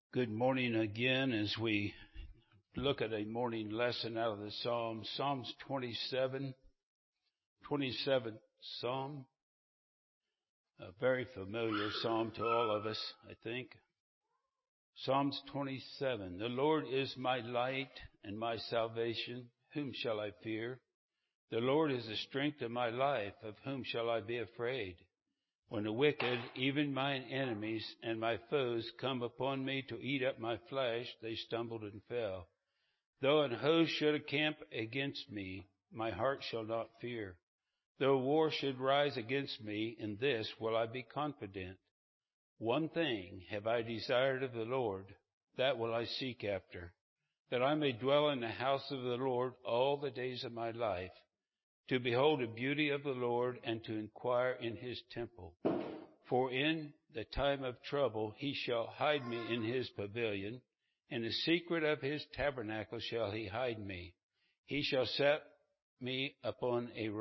Good morning again as we look at a morning lesson out of the Psalms. Psalms 27, 27th Psalm, a very familiar psalm to all of us, I think. Psalms 27, the Lord is my light and my salvation. Whom shall I fear? The Lord is the strength of my life. Of whom shall I be afraid? When the wicked, even mine enemies and my foes, come upon me to eat up my flesh, they stumbled and fell. Though an host should encamp against me, my heart shall not fear. Though war should rise against me, in this will I be confident. One thing have I desired of the Lord, that will I seek after, that I may dwell in the house of the Lord all the days of my life, to behold the beauty of the Lord and to inquire in his temple. For in the time of trouble he shall hide me in his pavilion. In the secret of his tabernacle shall he hide me. He shall set me upon a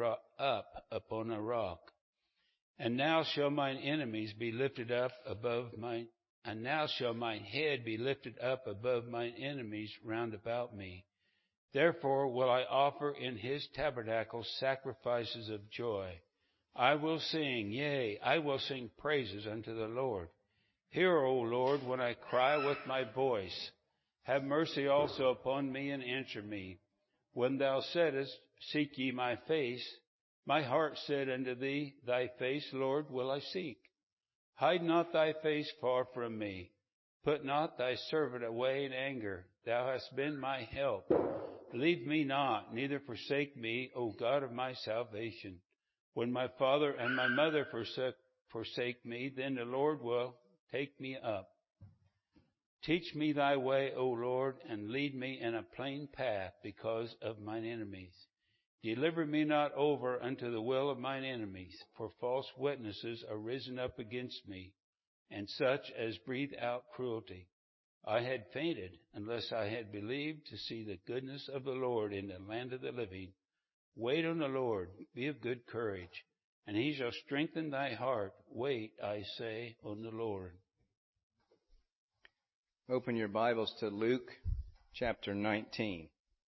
rock. And now shall mine enemies be lifted up above mine, and now shall mine head be lifted up above mine enemies round about me. Therefore will I offer in his tabernacle sacrifices of joy. I will sing, yea, I will sing praises unto the Lord. Hear, O Lord, when I cry with my voice. Have mercy also upon me and answer me. When thou saidst, seek ye my face, my heart said unto thee, thy face, Lord, will I seek. Hide not thy face far from me. Put not thy servant away in anger. Thou hast been my help. Leave me not, neither forsake me, O God of my salvation. When my father and my mother forsake me, then the Lord will take me up. Teach me thy way, O Lord, and lead me in a plain path because of mine enemies. Deliver me not over unto the will of mine enemies, for false witnesses are risen up against me, and such as breathe out cruelty. I had fainted unless I had believed to see the goodness of the Lord in the land of the living. Wait on the Lord, be of good courage, and he shall strengthen thy heart. Wait, I say, on the Lord. Open your Bibles to Luke chapter 19.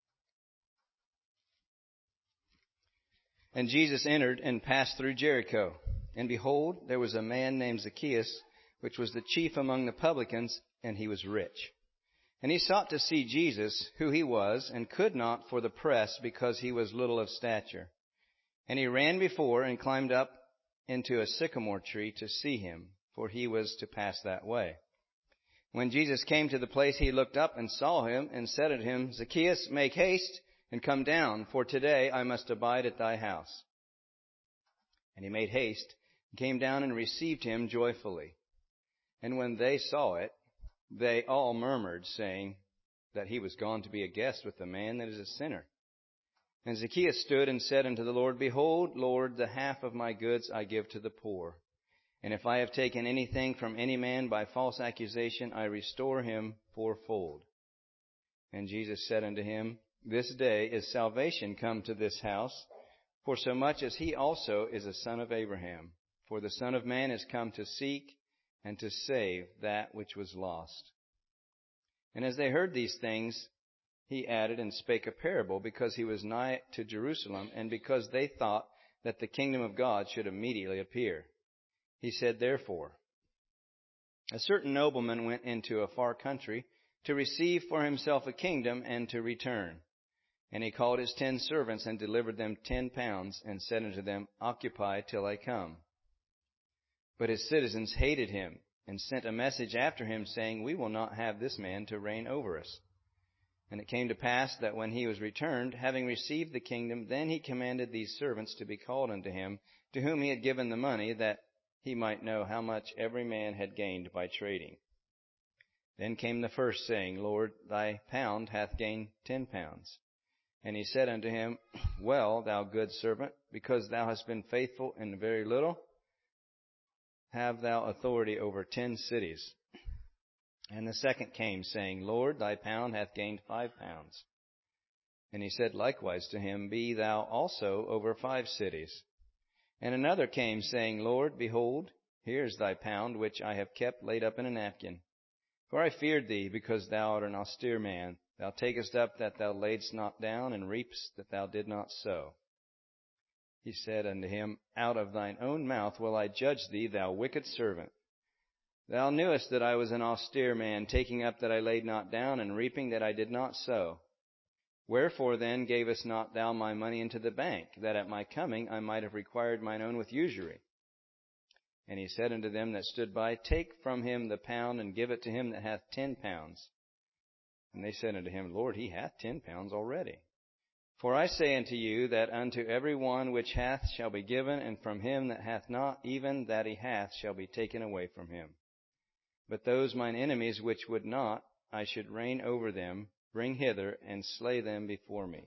And Jesus entered and passed through Jericho. And behold, there was a man named Zacchaeus, which was the chief among the publicans, and he was rich. And he sought to see Jesus, who he was, and could not for the press, because he was little of stature. And he ran before and climbed up into a sycamore tree to see him, for he was to pass that way. When Jesus came to the place, he looked up and saw him, and said unto him, Zacchaeus, make haste and come down, for today I must abide at thy house. And he made haste, and came down and received him joyfully. And when they saw it, they all murmured, saying that he was gone to be a guest with a man that is a sinner. And Zacchaeus stood and said unto the Lord, Behold, Lord, the half of my goods I give to the poor. And if I have taken anything from any man by false accusation, I restore him fourfold. And Jesus said unto him, This day is salvation come to this house, for so much as he also is a son of Abraham. For the Son of Man is come to seek and to save that which was lost. And as they heard these things, he added and spake a parable, because he was nigh to Jerusalem, and because they thought that the kingdom of God should immediately appear. He said, Therefore, a certain nobleman went into a far country to receive for himself a kingdom and to return. And he called his 10 servants and delivered them 10 pounds, and said unto them, Occupy till I come. But his citizens hated him, and sent a message after him, saying, We will not have this man to reign over us. And it came to pass that when he was returned, having received the kingdom, then he commanded these servants to be called unto him, to whom he had given the money, that he might know how much every man had gained by trading. Then came the first, saying, Lord, thy pound hath gained 10 pounds. And he said unto him, Well, thou good servant, because thou hast been faithful in very little, have thou authority over 10 cities. And the second came, saying, Lord, thy pound hath gained 5 pounds. And he said likewise to him, Be thou also over 5 cities. And another came, saying, Lord, behold, here is thy pound, which I have kept laid up in a napkin. For I feared thee, because thou art an austere man. Thou takest up that thou laidst not down, and reapest that thou did not sow. He said unto him, Out of thine own mouth will I judge thee, thou wicked servant. Thou knewest that I was an austere man, taking up that I laid not down, and reaping that I did not sow. Wherefore then gavest not thou my money into the bank, that at my coming I might have required mine own with usury? And he said unto them that stood by, Take from him the pound, and give it to him that hath 10 pounds. And they said unto him, Lord, he hath 10 pounds already. For I say unto you, that unto every one which hath shall be given, and from him that hath not, even that he hath shall be taken away from him. But those mine enemies which would not I should reign over them, bring hither, and slay them before me.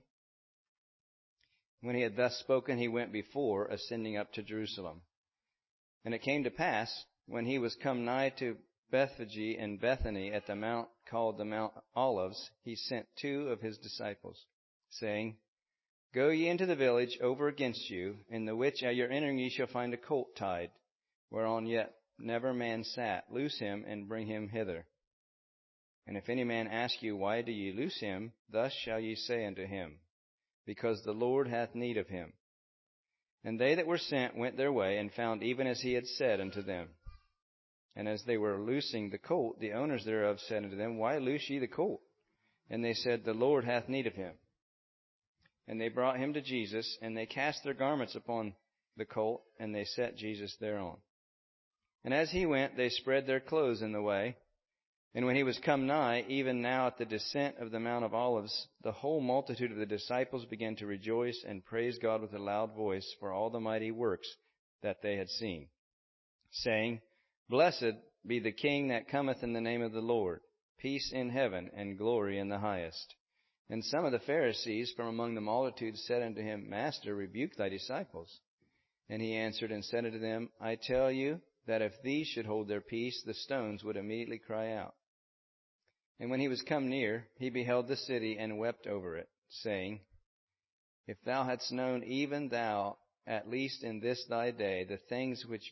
When he had thus spoken, he went before, ascending up to Jerusalem. And it came to pass, when he was come nigh to Bethphage and Bethany at the mount called the Mount Olives, he sent 2 of his disciples, saying, Go ye into the village over against you, in the which at your entering ye shall find a colt tied, whereon yet never man sat. Loose him, and bring him hither. And if any man ask you, Why do ye loose him? Thus shall ye say unto him, Because the Lord hath need of him. And they that were sent went their way, and found even as he had said unto them. And as they were loosing the colt, the owners thereof said unto them, Why loose ye the colt? And they said, The Lord hath need of him. And they brought him to Jesus, and they cast their garments upon the colt, and they set Jesus thereon. And as he went, they spread their clothes in the way. And when he was come nigh, even now at the descent of the Mount of Olives, the whole multitude of the disciples began to rejoice and praise God with a loud voice for all the mighty works that they had seen, saying, Blessed be the King that cometh in the name of the Lord, peace in heaven and glory in the highest. And some of the Pharisees from among the multitude said unto him, Master, rebuke thy disciples. And he answered and said unto them, I tell you that if these should hold their peace, the stones would immediately cry out. And when he was come near, he beheld the city and wept over it, saying, If thou hadst known, even thou, at least in this thy day, the things which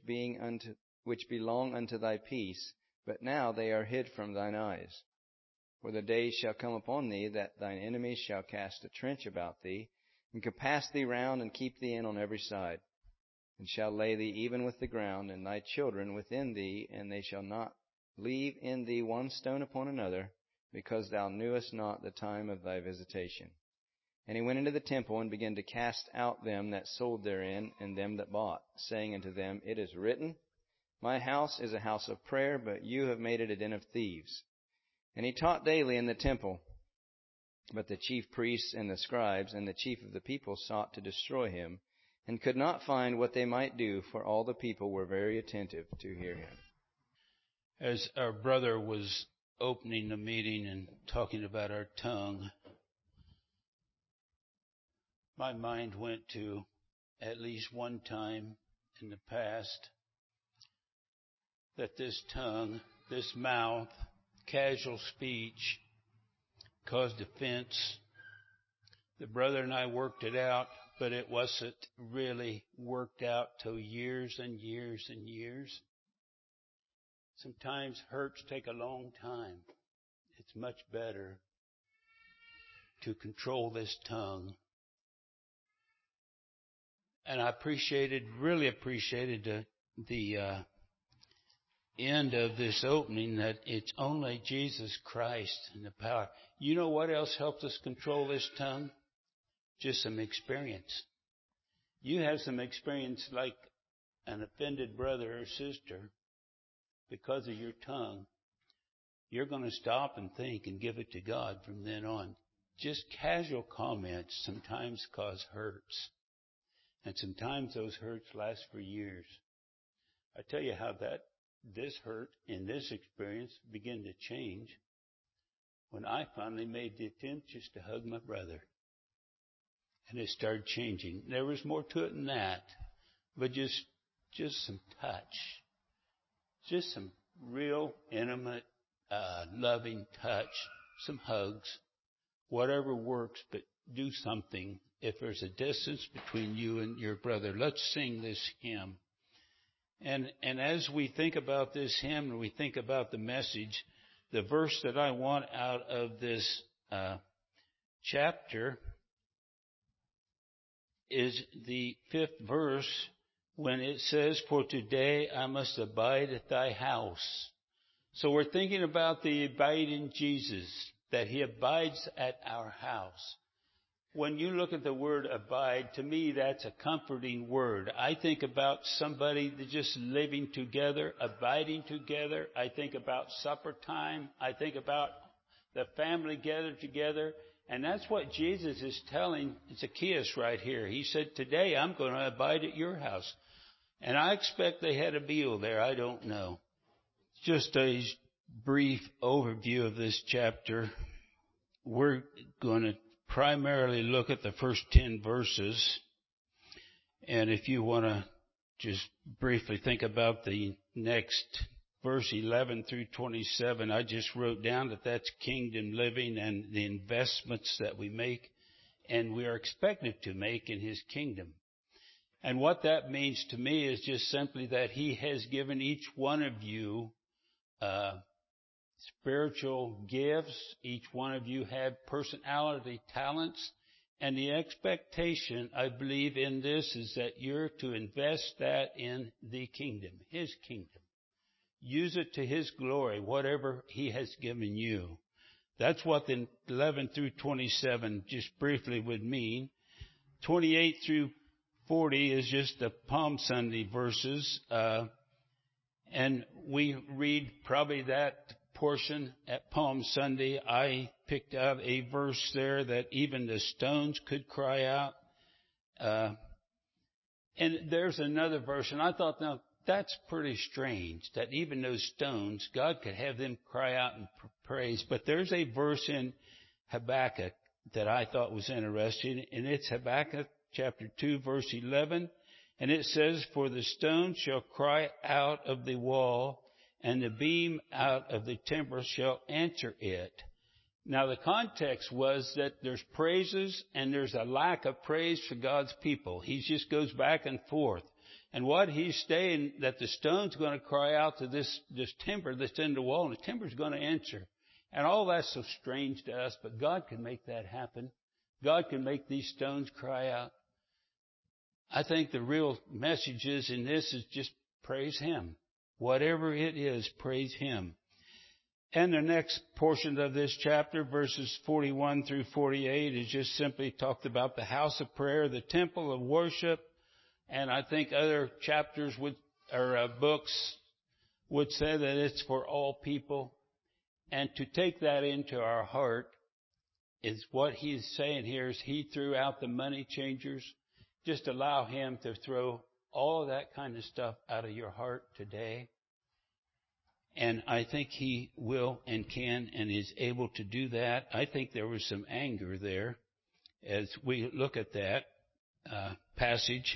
belong unto thy peace, but now they are hid from thine eyes. For the days shall come upon thee that thine enemies shall cast a trench about thee, and compass thee round, and keep thee in on every side, and shall lay thee even with the ground, and thy children within thee, and they shall not leave in thee one stone upon another, because thou knewest not the time of thy visitation. And he went into the temple, and began to cast out them that sold therein, and them that bought, saying unto them, It is written, My house is a house of prayer, but you have made it a den of thieves. And he taught daily in the temple. But the chief priests and the scribes and the chief of the people sought to destroy him, and could not find what they might do, for all the people were very attentive to hear him. As our brother was opening the meeting and talking about our tongue, my mind went to at least one time in the past that this tongue, this mouth, casual speech caused offense. The brother and I worked it out, but it wasn't really worked out till years and years and years. Sometimes hurts take a long time. It's much better to control this tongue. And I really appreciated the end of this opening, that it's only Jesus Christ and the power. You know what else helps us control this tongue? Just some experience. You have some experience like an offended brother or sister. Because of your tongue, you're going to stop and think and give it to God from then on. Just casual comments sometimes cause hurts. And sometimes those hurts last for years. I tell you how this hurt in this experience began to change when I finally made the attempt just to hug my brother. And it started changing. There was more to it than that, but just some touch. Just some real intimate, loving touch, some hugs, whatever works, but do something. If there's a distance between you and your brother, let's sing this hymn. And as we think about this hymn and we think about the message, the verse that I want out of this chapter is the 5th verse when it says, "For today I must abide at thy house." So we're thinking about the abiding Jesus, that he abides at our house. When you look at the word abide, to me that's a comforting word. I think about somebody just living together, abiding together. I think about supper time. I think about the family gathered together. And that's what Jesus is telling Zacchaeus right here. He said, "Today I'm going to abide at your house." And I expect they had a meal there. I don't know. Just a brief overview of this chapter. We're going to primarily look at the first 10 verses. And if you want to just briefly think about the next verse 11 through 27, I just wrote down that that's kingdom living and the investments that we make and we are expected to make in his kingdom. And what that means to me is just simply that he has given each one of you spiritual gifts. Each one of you have personality talents. And the expectation, I believe, in this is that you're to invest that in the kingdom, his kingdom. Use it to his glory, whatever he has given you. That's what the 11 through 27 just briefly would mean. 28 through 40 is just the Palm Sunday verses. And we read probably that portion at Palm Sunday. I picked out a verse there that even the stones could cry out. And there's another verse, and I thought, now, that's pretty strange that even those stones, God could have them cry out and praise. But there's a verse in Habakkuk that I thought was interesting, and it's Habakkuk chapter 2, verse 11. And it says, "For the stone shall cry out of the wall, and the beam out of the timber shall answer it." Now the context was that there's praises and there's a lack of praise for God's people. He just goes back and forth. And what he's saying, that the stone's going to cry out to this timber that's in the wall, and the timber's going to answer. And all that's so strange to us, but God can make that happen. God can make these stones cry out. I think the real message is in this is just praise him. Whatever it is, praise him. And the next portion of this chapter, verses 41 through 48, is just simply talked about the house of prayer, the temple of worship. And I think other chapters books would say that it's for all people. And to take that into our heart is what he's saying here is he threw out the money changers. Just allow him to throw all of that kind of stuff out of your heart today. And I think he will and can and is able to do that. I think there was some anger there as we look at that passage.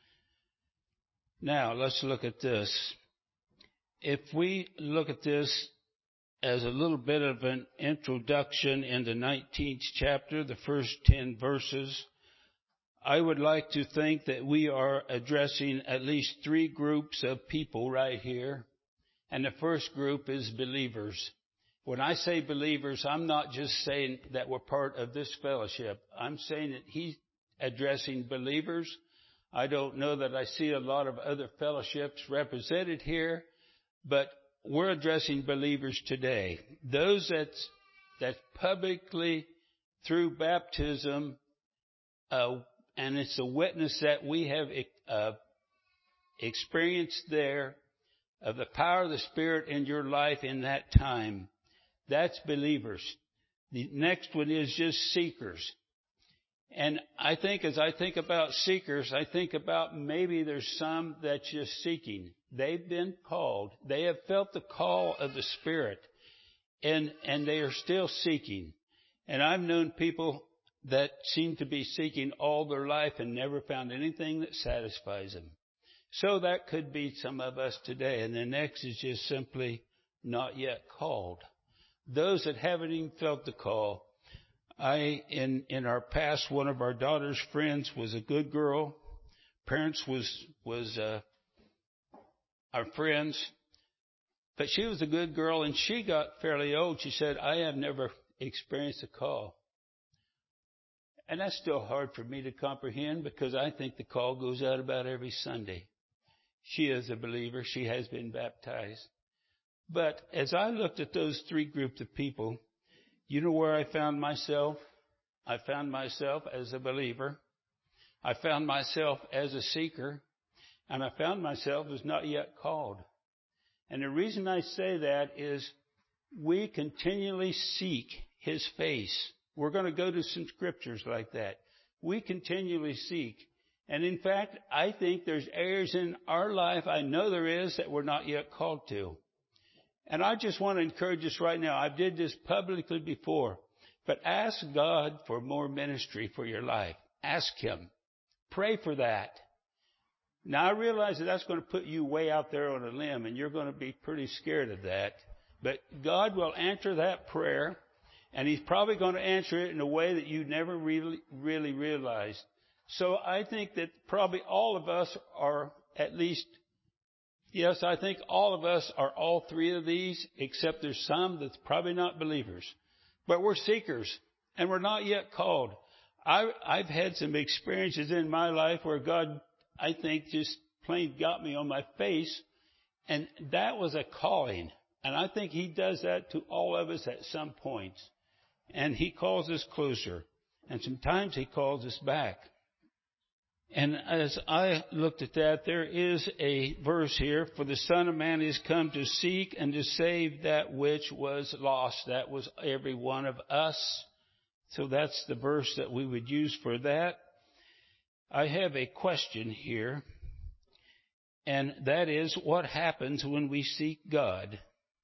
Now, let's look at this. If we look at this as a little bit of an introduction in the 19th chapter, the first 10 verses, I would like to think that we are addressing at least 3 groups of people right here. And the first group is believers. When I say believers, I'm not just saying that we're part of this fellowship. I'm saying that he's addressing believers. I don't know that I see a lot of other fellowships represented here, but we're addressing believers today. Those that publicly, through baptism, and it's a witness that we have experienced there of the power of the Spirit in your life in that time. That's believers. The next one is just seekers. And I think as I think about seekers, I think about maybe there's some that's just seeking. They've been called. They have felt the call of the Spirit. And they are still seeking. And I've known people that seem to be seeking all their life and never found anything that satisfies them. So that could be some of us today. And the next is just simply not yet called. Those that haven't even felt the call. In our past, one of our daughter's friends was a good girl. Parents was our friends. But she was a good girl, and she got fairly old. She said, I have never experienced a call. And that's still hard for me to comprehend because I think the call goes out about every Sunday. She is a believer. She has been baptized. But as I looked at those three groups of people, you know where I found myself? I found myself as a believer. I found myself as a seeker. And I found myself as not yet called. And the reason I say that is we continually seek His face. We're going to go to some scriptures like that. We continually seek. And in fact, I think there's areas in our life, I know there is, that we're not yet called to. And I just want to encourage us right now. I did this publicly before. But ask God for more ministry for your life. Ask Him. Pray for that. Now, I realize that that's going to put you way out there on a limb, and you're going to be pretty scared of that. But God will answer that prayer, and He's probably going to answer it in a way that you never really realized. So I think that probably all of us are at least, yes, I think all of us are all three of these, except there's some that's probably not believers. But we're seekers, and we're not yet called. I've had some experiences in my life where God, I think, just plain got me on my face, and that was a calling. And I think He does that to all of us at some point. And He calls us closer, and sometimes He calls us back. And as I looked at that, there is a verse here, for the Son of Man is come to seek and to save that which was lost. That was every one of us. So that's the verse that we would use for that. I have a question here, and that is, what happens when we seek God?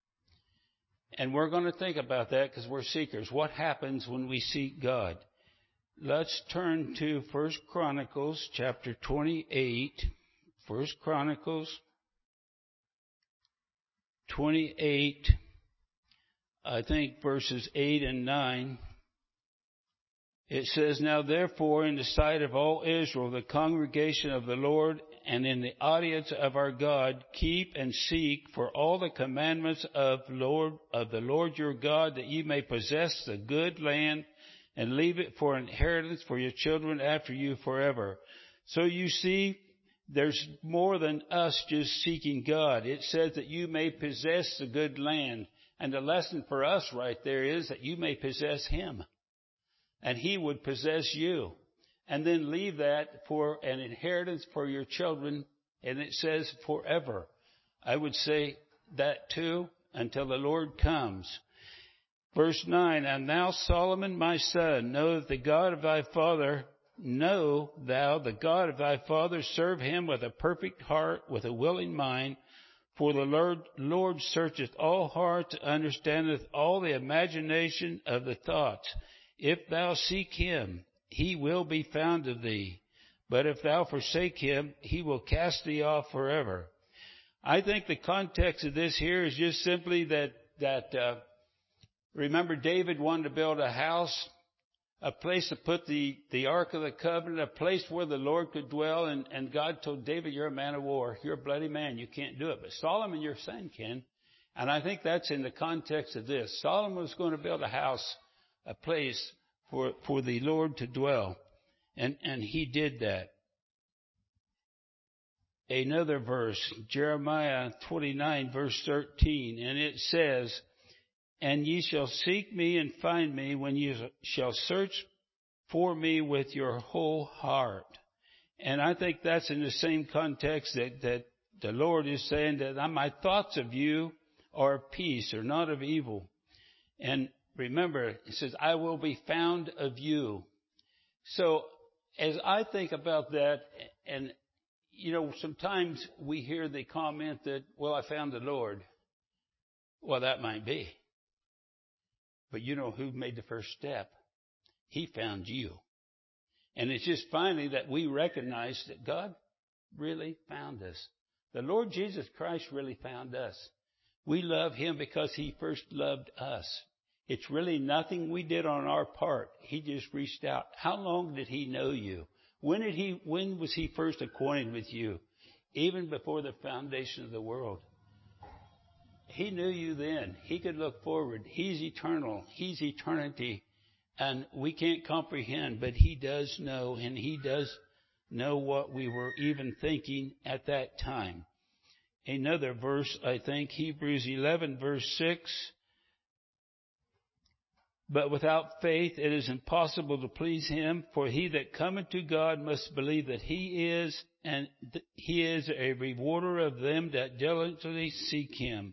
And we're going to think about that because we're seekers. What happens when we seek God? Let's turn to 1 Chronicles chapter 28. 1 Chronicles 28, I think verses 8 and 9. It says, Now therefore, in the sight of all Israel, the congregation of the Lord, and in the audience of our God, keep and seek for all the commandments of the Lord your God, that ye may possess the good land, and leave it for inheritance for your children after you forever. So you see, there's more than us just seeking God. It says that you may possess the good land. And the lesson for us right there is that you may possess Him. And He would possess you. And then leave that for an inheritance for your children. And it says forever. I would say that too, until the Lord comes. Verse 9, And thou, Solomon, my son, know thou the God of thy father, serve Him with a perfect heart, with a willing mind. For the Lord searcheth all hearts, understandeth all the imagination of the thoughts. If thou seek Him, He will be found of thee. But if thou forsake Him, He will cast thee off forever. I think the context of this here is just simply that remember, David wanted to build a house, a place to put the Ark of the Covenant, a place where the Lord could dwell. And God told David, you're a man of war. You're a bloody man. You can't do it. But Solomon, your son, can. And I think that's in the context of this. Solomon was going to build a house, a place for the Lord to dwell. And he did that. Another verse, Jeremiah 29, verse 13. And it says, And ye shall seek me and find me when ye shall search for me with your whole heart. And I think that's in the same context that the Lord is saying that my thoughts of you are of peace, or not of evil. And remember, it says, I will be found of you. So as I think about that, and sometimes we hear the comment that, well, I found the Lord. Well, that might be. But you know who made the first step? He found you. And it's just finally that we recognize that God really found us. The Lord Jesus Christ really found us. We love Him because He first loved us. It's really nothing we did on our part. He just reached out. How long did He know you? When was He first acquainted with you? Even before the foundation of the world. He knew you then. He could look forward. He's eternal. He's eternity. And we can't comprehend, but He does know, and He does know what we were even thinking at that time. Another verse, I think, Hebrews 11, verse 6. But without faith it is impossible to please Him, for he that cometh to God must believe that He is, and He is a rewarder of them that diligently seek Him.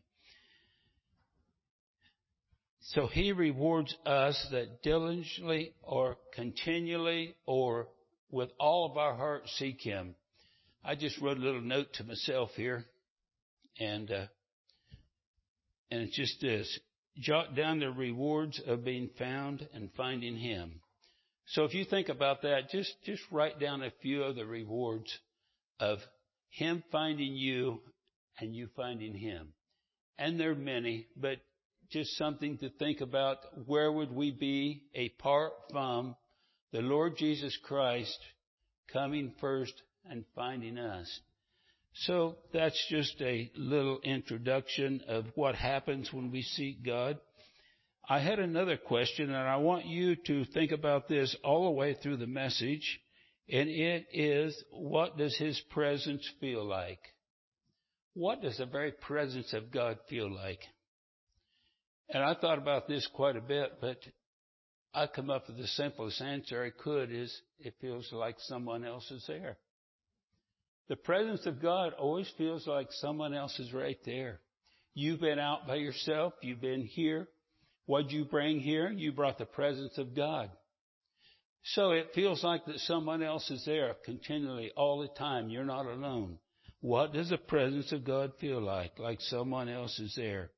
So He rewards us that diligently or continually or with all of our heart seek Him. I just wrote a little note to myself here, and it's just this. Jot down the rewards of being found and finding Him. So if you think about that, just write down a few of the rewards of Him finding you and you finding Him. And there are many, but just something to think about. Where would we be apart from the Lord Jesus Christ coming first and finding us? So that's just a little introduction of what happens when we seek God. I had another question, and I want you to think about this all the way through the message, and it is, what does His presence feel like? What does the very presence of God feel like? And I thought about this quite a bit, but I come up with the simplest answer I could is, it feels like someone else is there. The presence of God always feels like someone else is right there. You've been out by yourself. You've been here. What'd you bring here? You brought the presence of God. So it feels like that someone else is there continually, all the time. You're not alone. What does the presence of God feel like? Like someone else is there.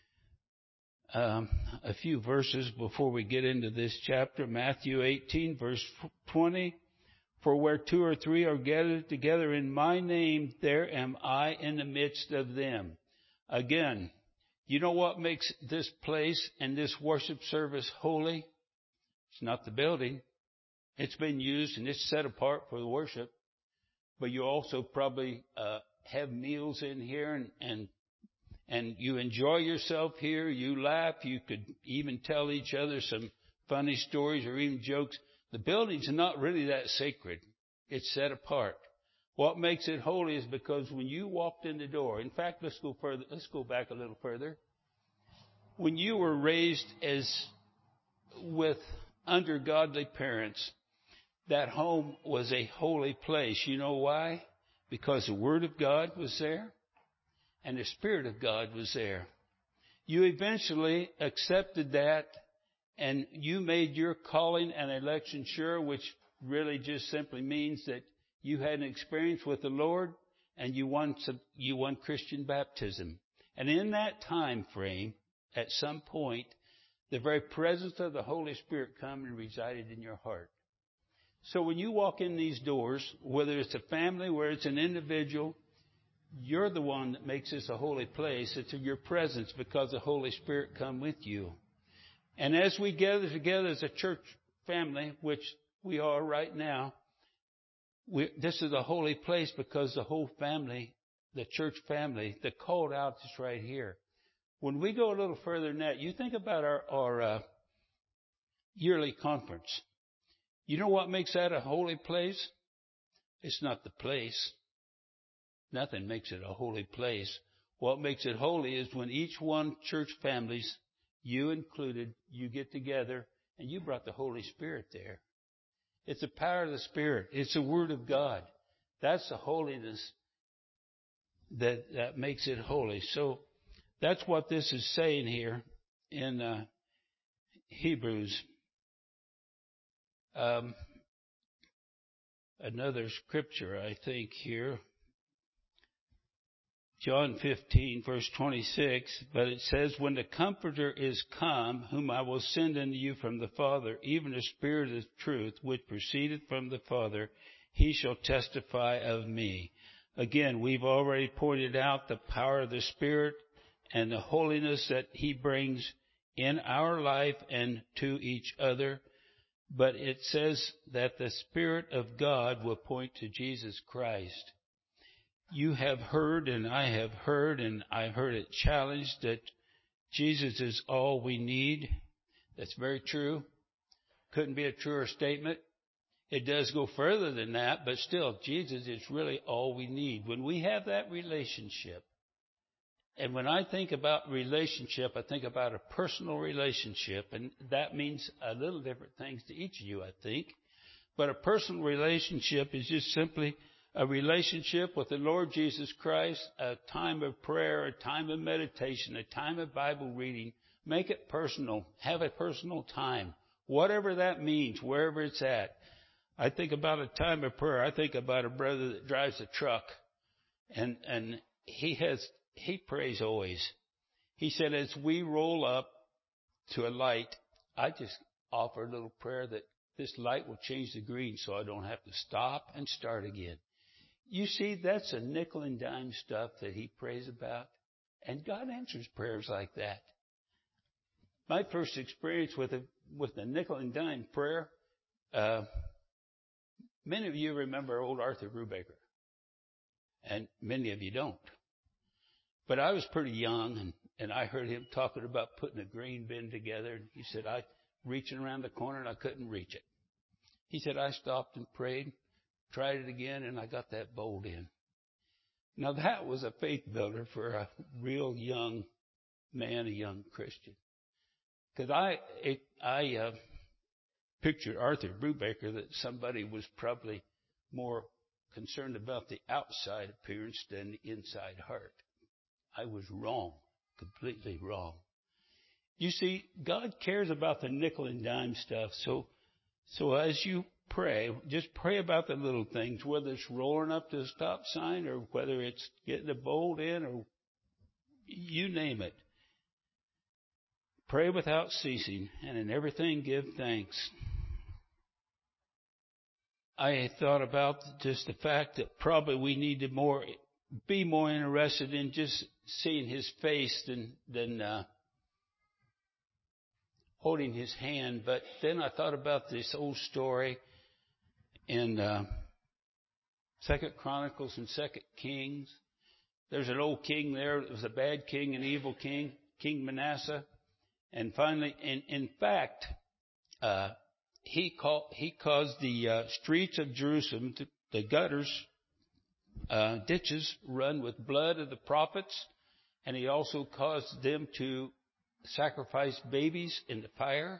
A few verses before we get into this chapter. Matthew 18, verse 20. For where two or three are gathered together in my name, there am I in the midst of them. Again, you know what makes this place and this worship service holy? It's not the building. It's been used and it's set apart for the worship. But you also probably have meals in here and you enjoy yourself here. You laugh. You could even tell each other some funny stories or even jokes. The building's not really that sacred. It's set apart. What makes it holy is because when you walked in the door, in fact, let's go further. Let's go back a little further. When you were raised with under godly parents, that home was a holy place. You know why? Because the Word of God was there and the Spirit of God was there. You eventually accepted that, and you made your calling and election sure, which really just simply means that you had an experience with the Lord and you won Christian baptism. And in that time frame, at some point, the very presence of the Holy Spirit come and resided in your heart. So when you walk in these doors, whether it's a family, whether it's an individual, you're the one that makes this a holy place. It's your presence because the Holy Spirit come with you. And as we gather together as a church family, which we are right now, this is a holy place because the whole family, the church family, the called out is right here. When we go a little further than that, you think about our yearly conference. You know what makes that a holy place? It's not the place. Nothing makes it a holy place. What makes it holy is when each one church families, you included, you get together and you brought the Holy Spirit there. It's the power of the Spirit. It's the Word of God. That's the holiness that makes it holy. So that's what this is saying here in Hebrews. Another scripture, I think, here. John 15, verse 26, but it says, when the Comforter is come, whom I will send unto you from the Father, even the Spirit of truth, which proceedeth from the Father, he shall testify of me. Again, we've already pointed out the power of the Spirit and the holiness that he brings in our life and to each other. But it says that the Spirit of God will point to Jesus Christ. You have heard, and I have heard, and I've heard it challenged that Jesus is all we need. That's very true. Couldn't be a truer statement. It does go further than that, but still, Jesus is really all we need. When we have that relationship, and when I think about relationship, I think about a personal relationship, and that means a little different things to each of you, I think. But a personal relationship is just simply a relationship with the Lord Jesus Christ, a time of prayer, a time of meditation, a time of Bible reading. Make it personal. Have a personal time. Whatever that means, wherever it's at. I think about a time of prayer. I think about a brother that drives a truck, and he prays always. He said, as we roll up to a light, I just offer a little prayer that this light will change the green so I don't have to stop and start again. You see, that's a nickel and dime stuff that he prays about, and God answers prayers like that. My first experience with the nickel and dime prayer, many of you remember old Arthur Brubaker, and many of you don't. But I was pretty young, and I heard him talking about putting a grain bin together. And he said, I reaching around the corner, and I couldn't reach it. He said, I stopped and prayed, tried it again, and I got that bolt in. Now, that was a faith builder for a real young man, a young Christian. Because I pictured Arthur Brubaker that somebody was probably more concerned about the outside appearance than the inside heart. I was wrong, completely wrong. You see, God cares about the nickel and dime stuff. So as you pray, just pray about the little things, whether it's rolling up to the stop sign or whether it's getting the bolt in or you name it. Pray without ceasing, and in everything give thanks. I thought about just the fact that probably we need to be more interested in just seeing his face than holding his hand. But then I thought about this old story in 2 Chronicles and 2 Kings. There's an old king there. It was a bad king, an evil king, King Manasseh. And finally, in fact, he caused the streets of Jerusalem, the gutters, ditches run with blood of the prophets, and he also caused them to sacrifice babies in the fire,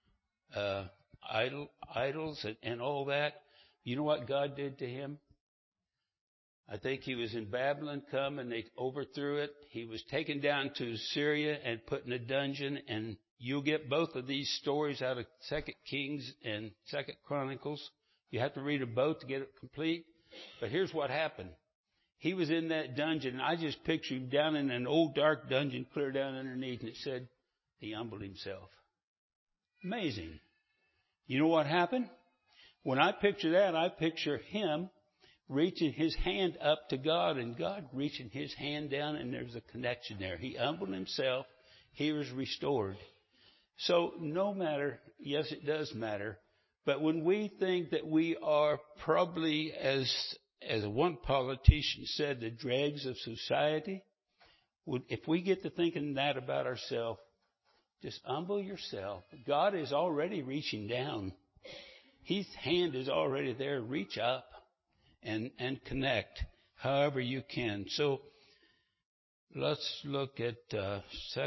idols and all that. You know what God did to him? I think he was in Babylon come and they overthrew it. He was taken down to Syria and put in a dungeon, and you'll get both of these stories out of 2 Kings and 2 Chronicles. You have to read them both to get it complete. But here's what happened. He was in that dungeon. I just picture him down in an old dark dungeon, clear down underneath, and it said he humbled himself. Amazing. You know what happened? When I picture that, I picture him reaching his hand up to God and God reaching his hand down, and there's a connection there. He humbled himself. He was restored. So no matter, yes, it does matter. But when we think that we are probably, as one politician said, the dregs of society, if we get to thinking that about ourselves, just humble yourself. God is already reaching down. His hand is already there. Reach up and connect however you can. So let's look at 2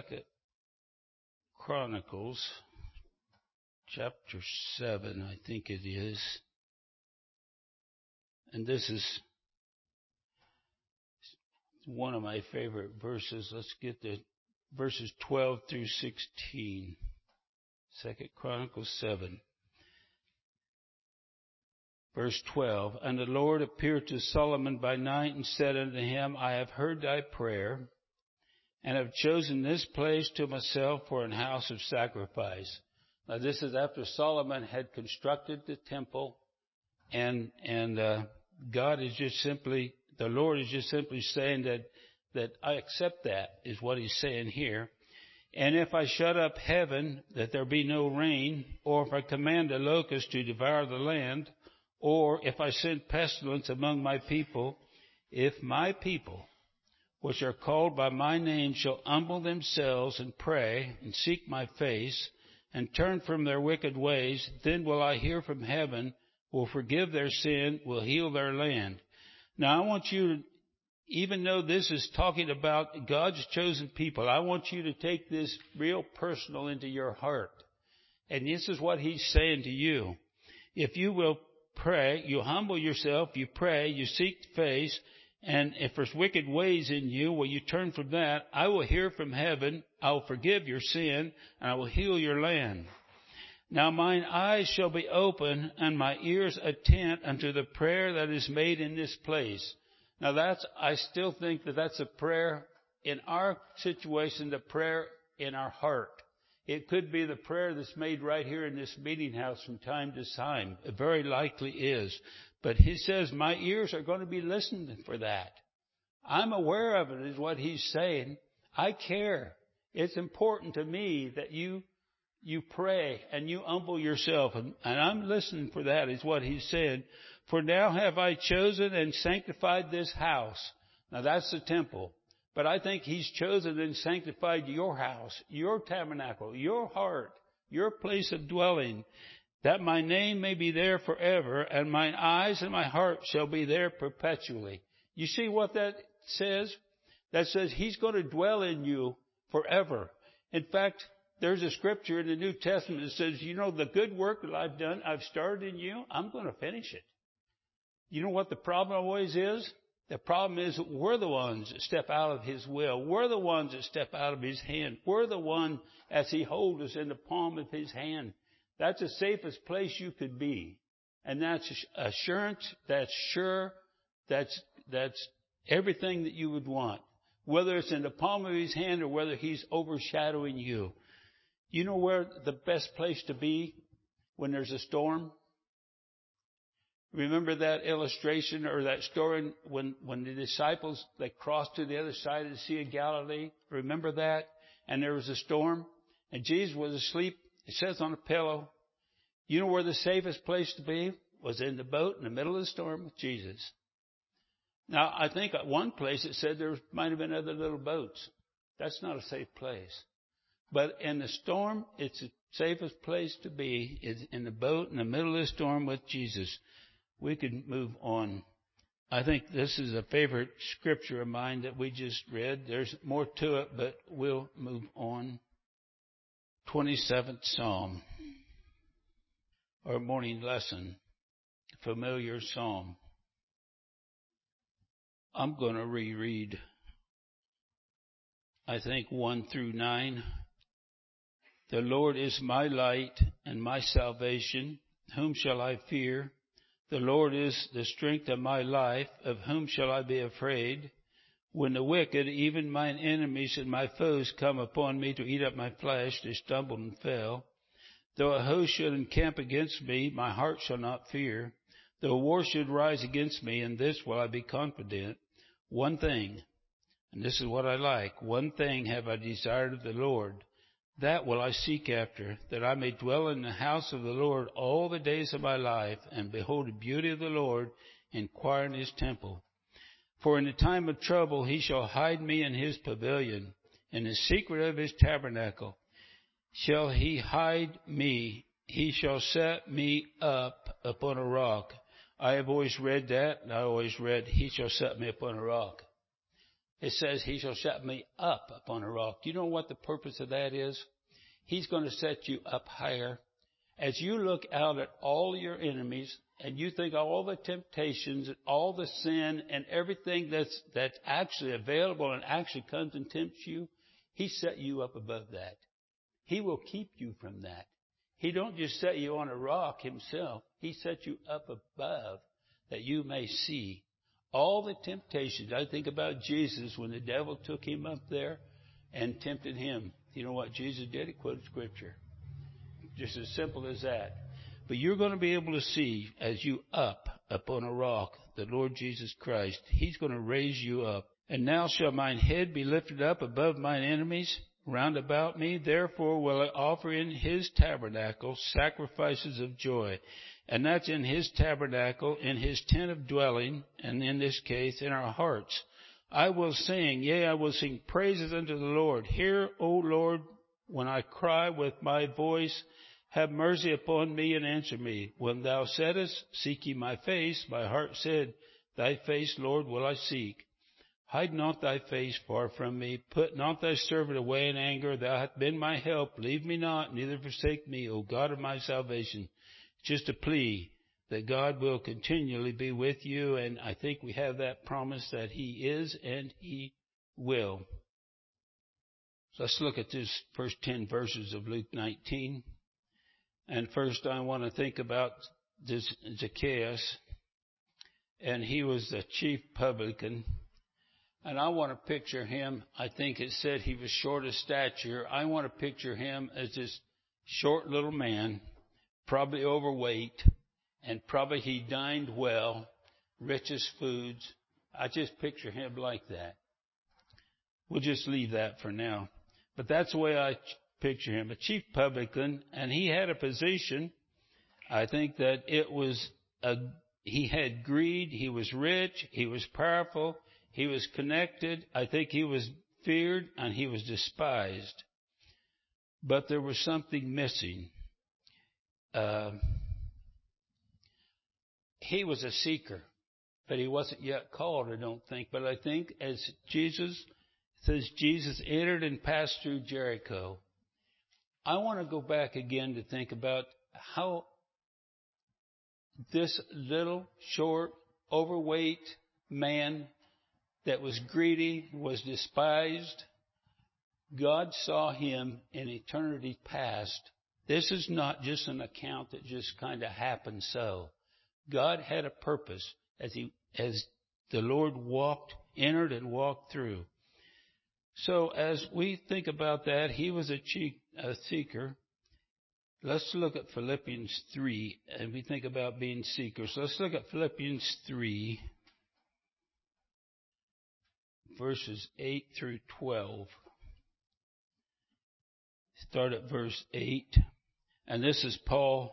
Chronicles chapter 7, I think it is. And this is one of my favorite verses. Let's get the verses 12 through 16. 2 Chronicles 7. Verse 12, and the Lord appeared to Solomon by night and said unto him, I have heard thy prayer, and have chosen this place to myself for an house of sacrifice. Now this is after Solomon had constructed the temple, and God is just simply, the Lord is just simply saying that I accept that, is what he's saying here. And if I shut up heaven, that there be no rain, or if I command a locust to devour the land, or if I send pestilence among my people, If my people, which are called by my name, shall humble themselves and pray and seek my face and turn from their wicked ways, then will I hear from heaven, will forgive their sin, will heal their land. Now I want you to, even though this is talking about God's chosen people, I want you to take this real personal into your heart. And this is what he's saying to you. If you will pray, you humble yourself, you pray, you seek face, and if there's wicked ways in you, will you turn from that? I will hear from heaven, I will forgive your sin, and I will heal your land. Now mine eyes shall be open, and my ears attent unto the prayer that is made in this place. Now I still think that's a prayer in our situation, the prayer in our heart. It could be the prayer that's made right here in this meeting house from time to time. It very likely is. But he says, my ears are going to be listening for that. I'm aware of it, is what he's saying. I care. It's important to me that you pray and you humble yourself. And I'm listening for that, is what he's saying. For now have I chosen and sanctified this house. Now that's the temple. But I think he's chosen and sanctified your house, your tabernacle, your heart, your place of dwelling, that my name may be there forever, and mine eyes and my heart shall be there perpetually. You see what that says? That says he's going to dwell in you forever. In fact, there's a scripture in the New Testament that says, you know, the good work that I've done, I've started in you, I'm going to finish it. You know what the problem always is? The problem is we're the ones that step out of his will. We're the ones that step out of his hand. We're the one as he holds us in the palm of his hand. That's the safest place you could be. And that's assurance, that's sure, that's everything that you would want. Whether it's in the palm of his hand or whether he's overshadowing you. You know where the best place to be when there's a storm? Remember that illustration or that story when the disciples, they crossed to the other side of the Sea of Galilee? Remember that? And there was a storm and Jesus was asleep. It says on a pillow. You know where the safest place to be? Was in the boat in the middle of the storm with Jesus. Now, I think at one place it said there might have been other little boats. That's not a safe place. But in the storm, it's the safest place to be is in the boat in the middle of the storm with Jesus. We could move on. I think this is a favorite scripture of mine that we just read. There's more to it, but we'll move on. 27th Psalm, our morning lesson, familiar psalm. I'm going to reread, I think, 1 through 9. The Lord is my light and my salvation. Whom shall I fear? The Lord is the strength of my life. Of whom shall I be afraid? When the wicked, even mine enemies and my foes, come upon me to eat up my flesh, they stumbled and fell. Though a host should encamp against me, my heart shall not fear. Though war should rise against me, in this will I be confident. One thing, and this is what I like, one thing have I desired of the Lord, that will I seek after, that I may dwell in the house of the Lord all the days of my life, and behold the beauty of the Lord, inquire in his temple. For in the time of trouble he shall hide me in his pavilion, in the secret of his tabernacle shall he hide me. He shall set me up upon a rock. I have always read that, and I always read, he shall set me upon a rock. It says he shall set me up upon a rock. Do you know what the purpose of that is? He's going to set you up higher. As you look out at all your enemies and you think of all the temptations and all the sin and everything that's actually available and actually comes and tempts you, he set you up above that. He will keep you from that. He don't just set you on a rock himself. He set you up above that you may see all the temptations. I think about Jesus when the devil took him up there and tempted him. You know what Jesus did? He quoted Scripture. Just as simple as that. But you're going to be able to see as you up upon a rock, the Lord Jesus Christ. He's going to raise you up. And now shall mine head be lifted up above mine enemies. round about me. Therefore will I offer in his tabernacle sacrifices of joy. And that's in his tabernacle, in his tent of dwelling, and in this case, in our hearts. I will sing, yea, I will sing praises unto the Lord. Hear, O Lord, when I cry with my voice, have mercy upon me and answer me. When thou saidest, seek ye my face, my heart said, thy face, Lord, will I seek. Hide not thy face far from me. Put not thy servant away in anger. Thou hast been my help. Leave me not, neither forsake me, O God of my salvation. Just a plea that God will continually be with you, and I think we have that promise that he is and he will. So let's look at this first 10 verses of Luke 19. And first I want to think about this Zacchaeus, and he was the chief publican. And I want to picture him, I think it said he was short of stature. I want to picture him as this short little man, probably overweight, and probably he dined well, richest foods. I just picture him like that. We'll just leave that for now. But that's the way I picture him, a chief publican, and he had a position. I think that he had greed, he was rich, he was powerful, he was connected. I think he was feared and he was despised. But there was something missing. He was a seeker, but he wasn't yet called, I don't think. But I think as Jesus entered and passed through Jericho, I want to go back again to think about how this little, short, overweight man that was greedy, was despised, God saw him in eternity past. This is not just an account that just kind of happened so. God had a purpose as the Lord entered and walked through. So as we think about that, he was a seeker. Let's look at Philippians 3, and we think about being seekers. Let's look at Philippians 3, verses 8 through 12. Start at verse 8. And this is Paul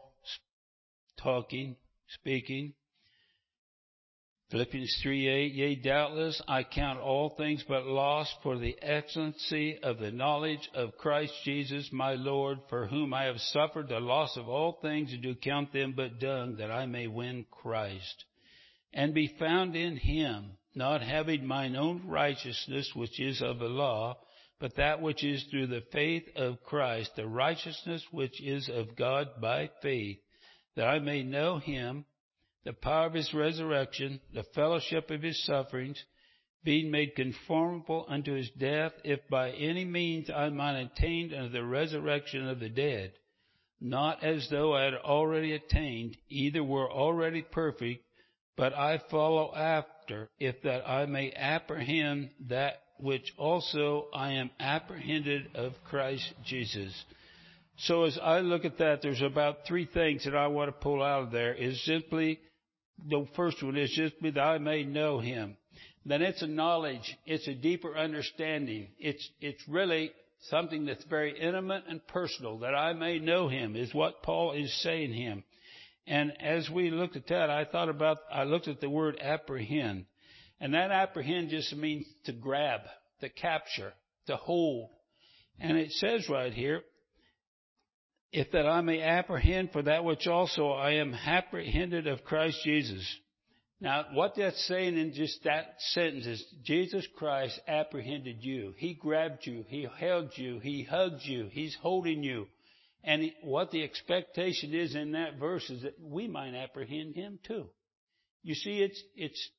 speaking. Philippians 3:8, yea, doubtless I count all things but loss for the excellency of the knowledge of Christ Jesus my Lord, for whom I have suffered the loss of all things, and do count them but dung, that I may win Christ, and be found in him, not having mine own righteousness, which is of the law, but that which is through the faith of Christ, the righteousness which is of God by faith, that I may know him, the power of his resurrection, the fellowship of his sufferings, being made conformable unto his death, if by any means I might attain unto the resurrection of the dead, not as though I had already attained, either were already perfect, but I follow after, if that I may apprehend that which also I am apprehended of Christ Jesus. So as I look at that, there's about three things that I want to pull out of there. Is simply, the first one is just that I may know him. Then it's a knowledge. It's a deeper understanding. It's really something that's very intimate and personal, that I may know him, is what Paul is saying him. And as we looked at that, I looked at the word apprehend. And that apprehend just means to grab, to capture, to hold. And it says right here, if that I may apprehend for that which also I am apprehended of Christ Jesus. Now, what that's saying in just that sentence is Jesus Christ apprehended you. He grabbed you. He held you. He hugged you. He's holding you. And what the expectation is in that verse is that we might apprehend him too. You see, it's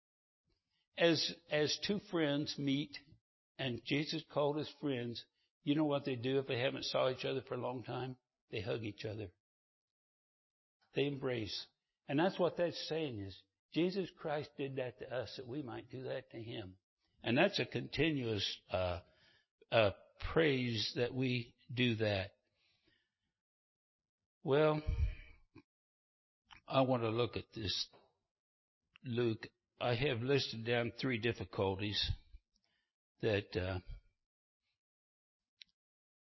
as two friends meet, and Jesus called us friends. You know what they do if they haven't saw each other for a long time? They hug each other. They embrace. And that's what that's saying is, Jesus Christ did that to us that we might do that to him. And that's a continuous praise that we do that. Well, I want to look at this, Luke. I have listed down 3 difficulties that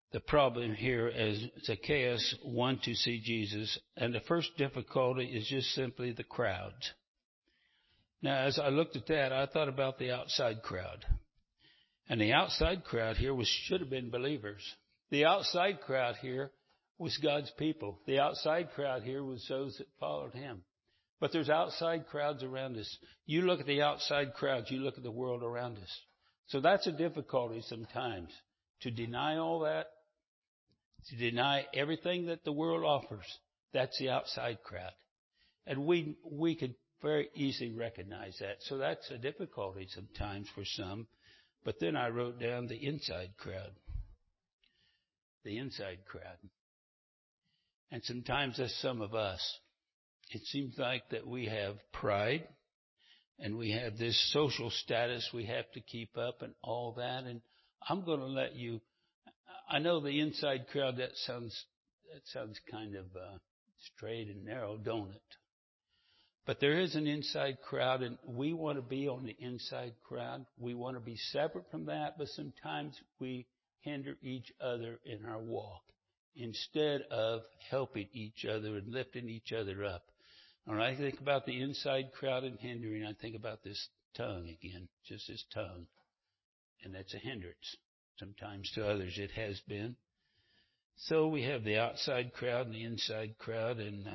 the problem here is Zacchaeus wanted to see Jesus, and the first difficulty is just simply the crowds. Now, as I looked at that, I thought about the outside crowd. And the outside crowd here should have been believers. The outside crowd here was God's people. The outside crowd here was those that followed him. But there's outside crowds around us. You look at the outside crowds, you look at the world around us. So that's a difficulty sometimes, to deny all that, to deny everything that the world offers. That's the outside crowd. And we could very easily recognize that. So that's a difficulty sometimes for some. But then I wrote down the inside crowd. The inside crowd. And sometimes that's some of us. It seems like that we have pride and we have this social status we have to keep up and all that. And I'm going to let you, I know the inside crowd, that sounds kind of straight and narrow, don't it? But there is an inside crowd, and we want to be on the inside crowd. We want to be separate from that, but sometimes we hinder each other in our walk instead of helping each other and lifting each other up. When I think about the inside crowd and hindering, I think about this tongue again, just this tongue. And that's a hindrance. Sometimes to others it has been. So we have the outside crowd and the inside crowd, and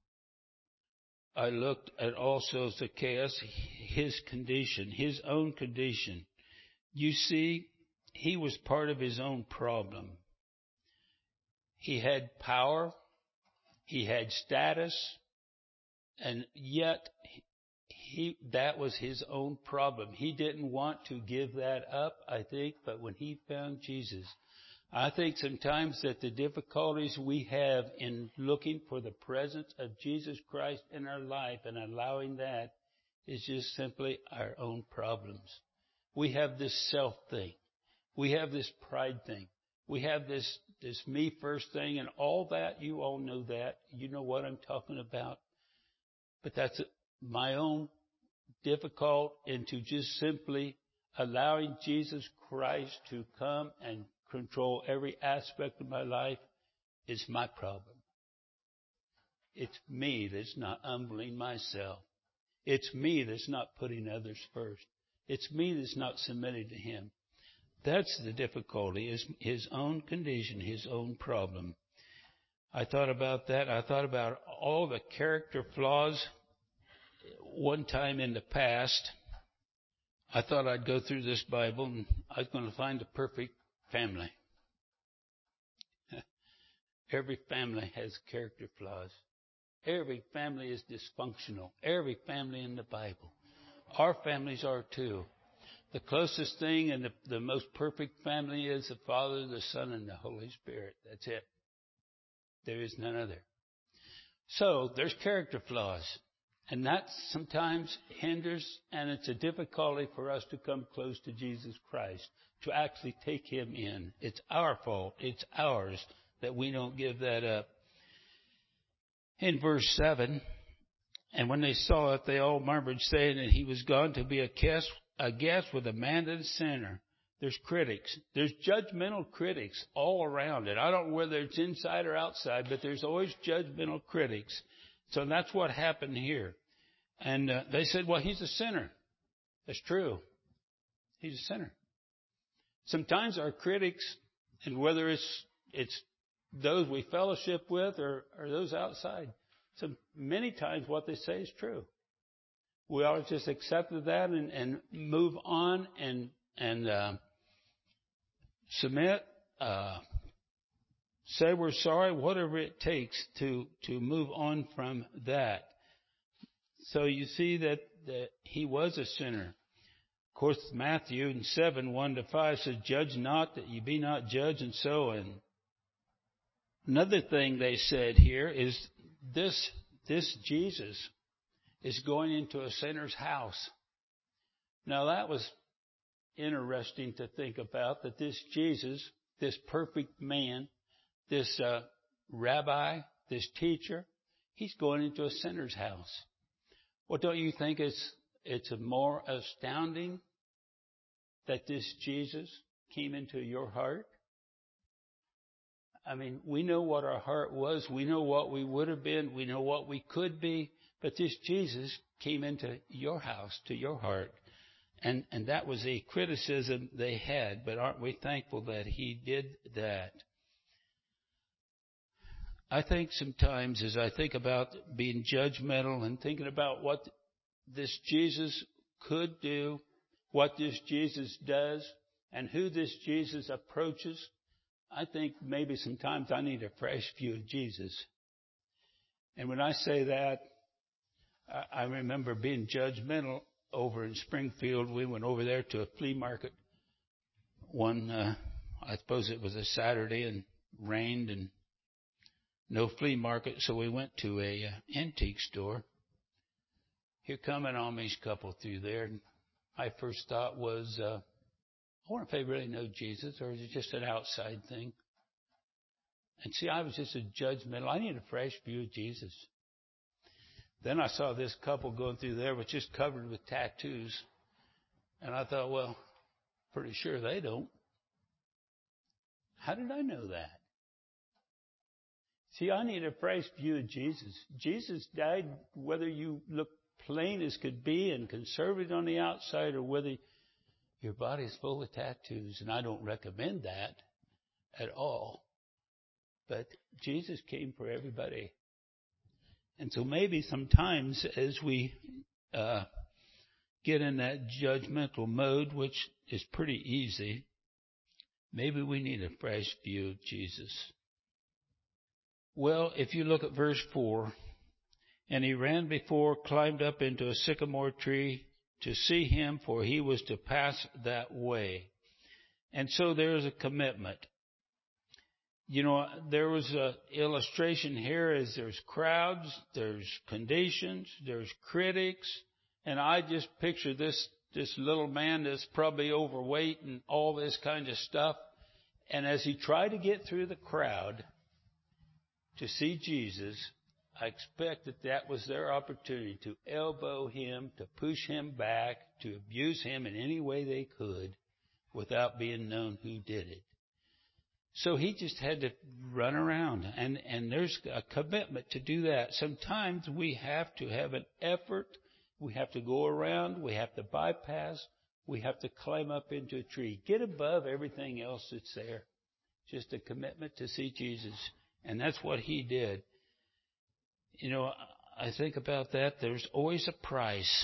I looked at also Zacchaeus, his condition, his own condition. You see, he was part of his own problem. He had power, he had status, and yet that was his own problem. He didn't want to give that up, I think, but when he found Jesus, I think sometimes that the difficulties we have in looking for the presence of Jesus Christ in our life and allowing that is just simply our own problems. We have this self thing. We have this pride thing. We have this me first thing, and all that, you all know that. You know what I'm talking about. But that's my own difficult into just simply allowing Jesus Christ to come and control every aspect of my life is my problem. It's me that's not humbling myself. It's me that's not putting others first. It's me that's not submitting to him. That's the difficulty, is his own condition, his own problem. I thought about that. I thought about all the character flaws. One time in the past, I thought I'd go through this Bible and I was going to find the perfect family. Every family has character flaws. Every family is dysfunctional. Every family in the Bible. Our families are too. The closest thing and the most perfect family is the Father, the Son, and the Holy Spirit. That's it. There is none other. So there's character flaws. And that sometimes hinders, and it's a difficulty for us to come close to Jesus Christ, to actually take him in. It's our fault. It's ours that we don't give that up. In verse 7, and when they saw it, they all murmured, saying that he was gone to be a guest with a man and a sinner. There's critics. There's judgmental critics all around it. I don't know whether it's inside or outside, but there's always judgmental critics. So that's what happened here. And they said, well, he's a sinner. That's true. He's a sinner. Sometimes our critics, and whether it's those we fellowship with or those outside, so many times what they say is true. We ought to just accept that and move on and submit, say we're sorry, whatever it takes to move on from that. So you see that he was a sinner. Of course, Matthew 7:1-5 says, "Judge not that you be not judged," and so on. Another thing they said here is this Jesus is going into a sinner's house. Now that was interesting to think about, that this Jesus, this perfect man, this rabbi, this teacher, he's going into a sinner's house. Well, don't you think it's more astounding that this Jesus came into your heart? I mean, we know what our heart was. We know what we would have been. We know what we could be. But this Jesus came into your house, to your heart. And that was a criticism they had. But aren't we thankful that he did that? I think sometimes as I think about being judgmental and thinking about what this Jesus could do, what this Jesus does, and who this Jesus approaches, I think maybe sometimes I need a fresh view of Jesus. And when I say that, I remember being judgmental over in Springfield. We went over there to a flea market one, I suppose it was a Saturday, and rained and no flea market, so we went to a antique store. Here come an Amish couple through there. And my first thought was, I wonder if they really know Jesus, or is it just an outside thing? And see, I was just a judgmental. I need a fresh view of Jesus. Then I saw this couple going through there, was just covered with tattoos. And I thought, well, pretty sure they don't. How did I know that? See, I need a fresh view of Jesus. Jesus died whether you look plain as could be and conservative on the outside, or whether your body's full of tattoos. And I don't recommend that at all. But Jesus came for everybody. And so maybe sometimes as we get in that judgmental mode, which is pretty easy, maybe we need a fresh view of Jesus. Well, if you look at verse 4, and he ran before, climbed up into a sycamore tree to see him, for he was to pass that way. And so there's a commitment. You know, there was an illustration here as there's crowds, there's conditions, there's critics, and I just picture this little man that's probably overweight and all this kind of stuff. And as he tried to get through the crowd to see Jesus, I expect that was their opportunity to elbow him, to push him back, to abuse him in any way they could without being known who did it. So he just had to run around, and there's a commitment to do that. Sometimes we have to have an effort. We have to go around. We have to bypass. We have to climb up into a tree. Get above everything else that's there. Just a commitment to see Jesus. And that's what he did. You know, I think about that. There's always a price.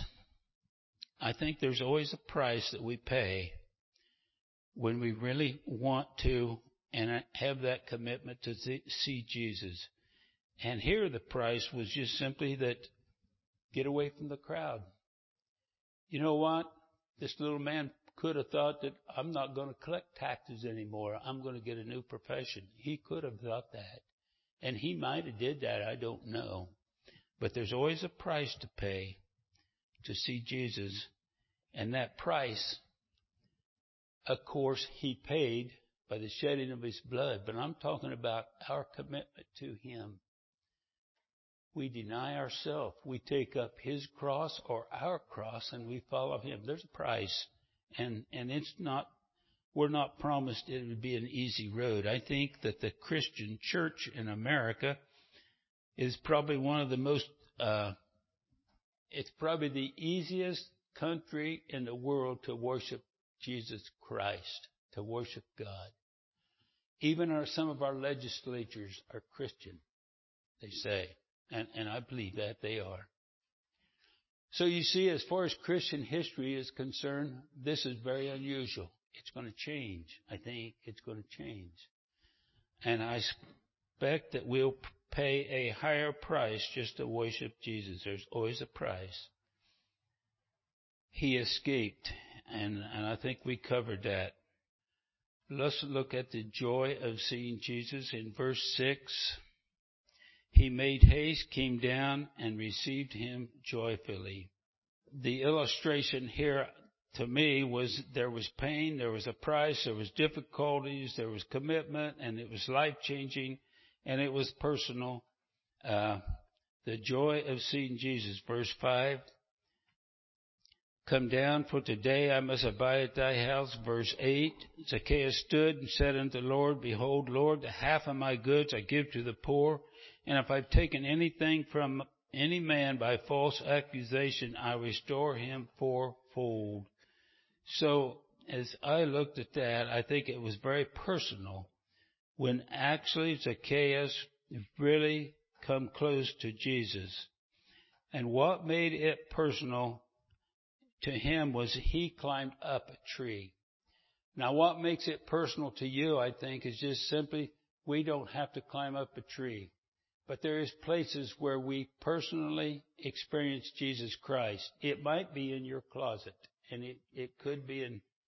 I think there's always a price that we pay when we really want to and have that commitment to see Jesus. And here the price was just simply that get away from the crowd. You know what? This little man could have thought that I'm not going to collect taxes anymore. I'm going to get a new profession. He could have thought that. And he might have did that. I don't know. But there's always a price to pay to see Jesus. And that price, of course, he paid by the shedding of his blood. But I'm talking about our commitment to him. We deny ourselves. We take up his cross or our cross and we follow him. There's a price. And it's not, we're not promised it would be an easy road. I think that the Christian church in America is probably one of the most, it's probably the easiest country in the world to worship Jesus Christ, to worship God. Even some of our legislatures are Christian, they say. And I believe that they are. So you see, as far as Christian history is concerned, this is very unusual. It's going to change. I think it's going to change. And I expect that we'll pay a higher price just to worship Jesus. There's always a price. He escaped, and I think we covered that. Let's look at the joy of seeing Jesus in verse 6. He made haste, came down, and received him joyfully. The illustration here to me was there was pain, there was a price, there was difficulties, there was commitment, and it was life-changing, and it was personal. The joy of seeing Jesus, verse 5. Come down, for today I must abide at thy house. Verse 8, Zacchaeus stood and said unto the Lord, Behold, Lord, the half of my goods I give to the poor, and if I've taken anything from any man by false accusation, I restore him fourfold. So, as I looked at that, I think it was very personal when actually Zacchaeus really come close to Jesus. And what made it personal to him was he climbed up a tree. Now, what makes it personal to you, I think, is just simply we don't have to climb up a tree. But there is places where we personally experience Jesus Christ. It might be in your closet, and it could be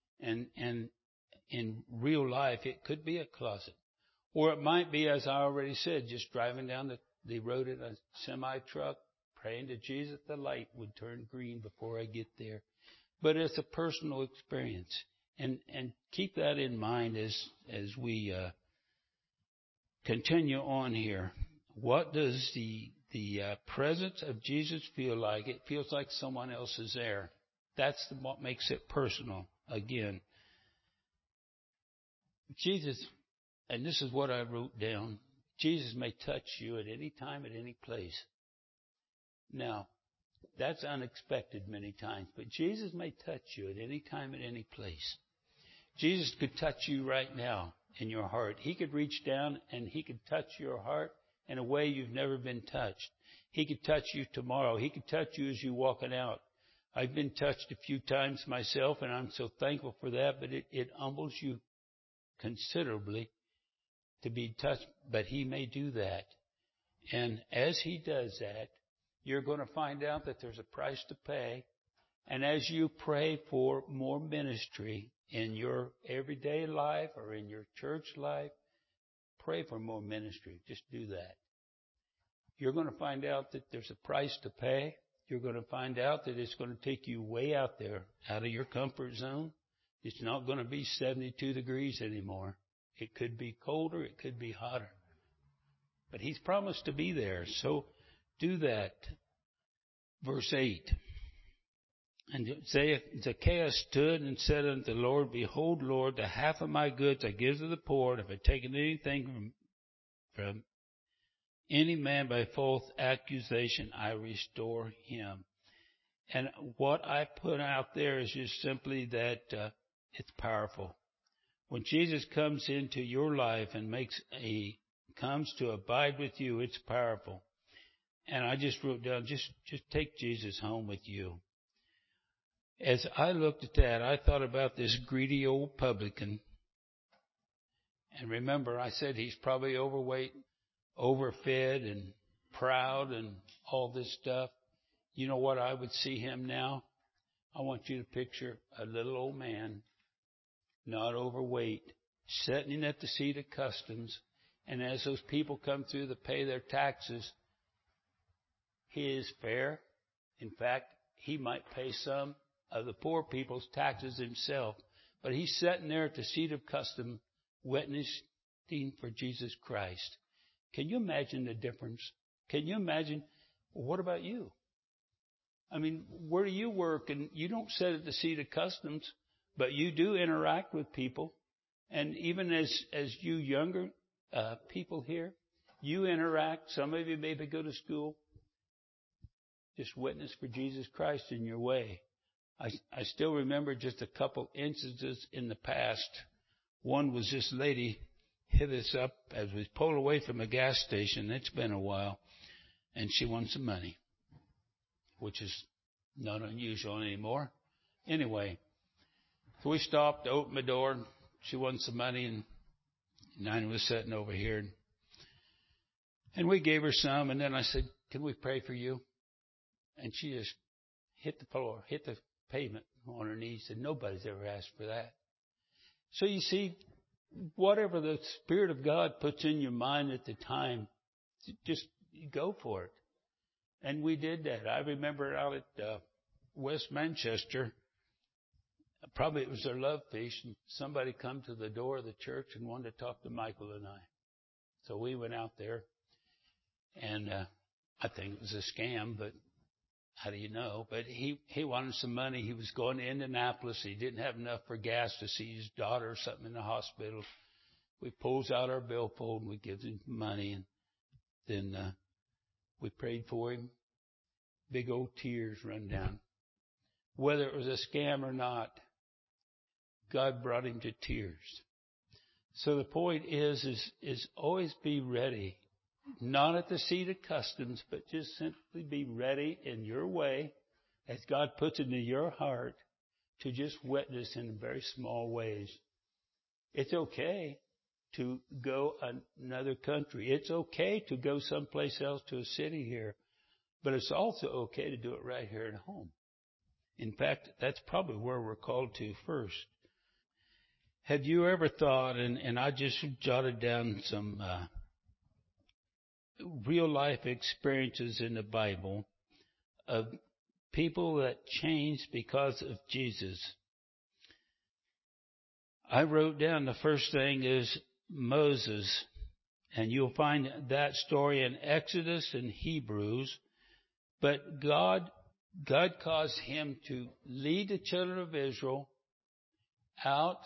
in real life. It could be a closet. Or it might be, as I already said, just driving down the road in a semi-truck, praying to Jesus the light would turn green before I get there. But it's a personal experience. And keep that in mind as we continue on here. What does the presence of Jesus feel like? It feels like someone else is there. That's what makes it personal. Again, Jesus, and this is what I wrote down, Jesus may touch you at any time, at any place. Now, that's unexpected many times, but Jesus may touch you at any time, at any place. Jesus could touch you right now in your heart. He could reach down and he could touch your heart in a way you've never been touched. He could touch you tomorrow. He could touch you as you're walking out. I've been touched a few times myself, and I'm so thankful for that, but it humbles you considerably to be touched, but he may do that. And as he does that, you're going to find out that there's a price to pay. And as you pray for more ministry in your everyday life or in your church life, pray for more ministry. Just do that. You're going to find out that there's a price to pay. You're going to find out that it's going to take you way out there, out of your comfort zone. It's not going to be 72 degrees anymore. It could be colder. It could be hotter. But he's promised to be there. So do that. Verse 8. And Zacchaeus stood and said unto the Lord, Behold, Lord, the half of my goods I give to the poor, and if I taken anything from any man by false accusation, I restore him. And what I put out there is just simply that it's powerful. When Jesus comes into your life and comes to abide with you, it's powerful. And I just wrote down, just take Jesus home with you. As I looked at that, I thought about this greedy old publican. And remember, I said he's probably overweight, overfed, and proud, and all this stuff. You know what I would see him now? I want you to picture a little old man, not overweight, sitting at the seat of customs. And as those people come through to pay their taxes, he is fair. In fact, he might pay some of the poor people's taxes himself. But he's sitting there at the seat of custom, witnessing for Jesus Christ. Can you imagine the difference? Can you imagine? Well, what about you? I mean, where do you work? And you don't sit at the seat of customs, but you do interact with people. And even as you younger people here, you interact. Some of you maybe go to school. Just witness for Jesus Christ in your way. I still remember just a couple instances in the past. One was this lady hit us up as we pulled away from a gas station. It's been a while. And she won some money, which is not unusual anymore. Anyway, so we stopped, opened the door. She won some money, and Nina was sitting over here. And we gave her some, and then I said, can we pray for you? And she just hit the floor, hit the pavement on her knees, and nobody's ever asked for that. So you see, whatever the Spirit of God puts in your mind at the time, just go for it. And we did that. I remember out at West Manchester, probably it was their love feast, and somebody come to the door of the church and wanted to talk to Michael and I. So we went out there, and I think it was a scam, but How do you know? But he wanted some money. He was going to Indianapolis. He didn't have enough for gas to see his daughter or something in the hospital. We pulls out our billfold and we give him money, and then we prayed for him. Big old tears run down. Whether it was a scam or not, God brought him to tears. So the point is always be ready. Not at the seat of customs, but just simply be ready in your way, as God puts it into your heart, to just witness in very small ways. It's okay to go another country. It's okay to go someplace else to a city here, but it's also okay to do it right here at home. In fact, that's probably where we're called to first. Have you ever thought, and I just jotted down some real life experiences in the Bible of people that changed because of Jesus. I wrote down the first thing is Moses, and you'll find that story in Exodus and Hebrews. But God caused him to lead the children of Israel out.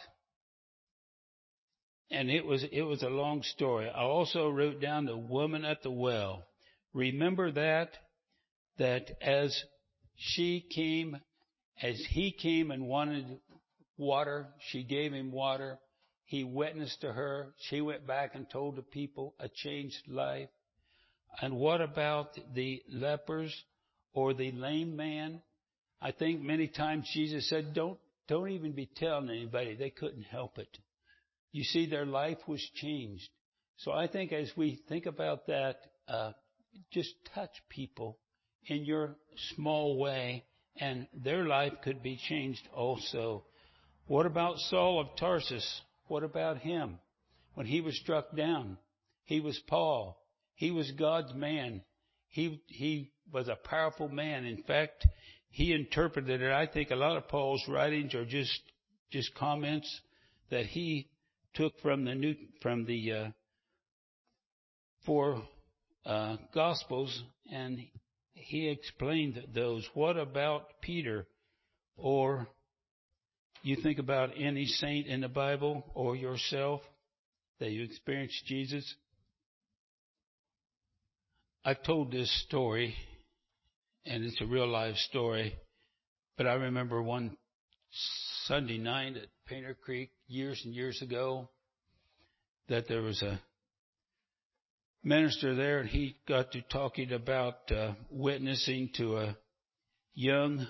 And it was a long story. I also wrote down the woman at the well. Remember that as he came and wanted water, she gave him water. He witnessed to her. She went back and told the people a changed life. And what about the lepers or the lame man? I think many times Jesus said, don't even be telling anybody. They couldn't help it. You see, their life was changed. So I think as we think about that, just touch people in your small way, and their life could be changed also. What about Saul of Tarsus? What about him? When he was struck down, he was Paul. He was God's man. He was a powerful man. In fact, he interpreted it. I think a lot of Paul's writings are just comments that he took from the four Gospels, and he explained those. What about Peter? Or you think about any saint in the Bible or yourself that you experienced Jesus? I've told this story, and it's a real life story, but I remember one Sunday night at Painter Creek years and years ago that there was a minister there, and he got to talking about witnessing to a young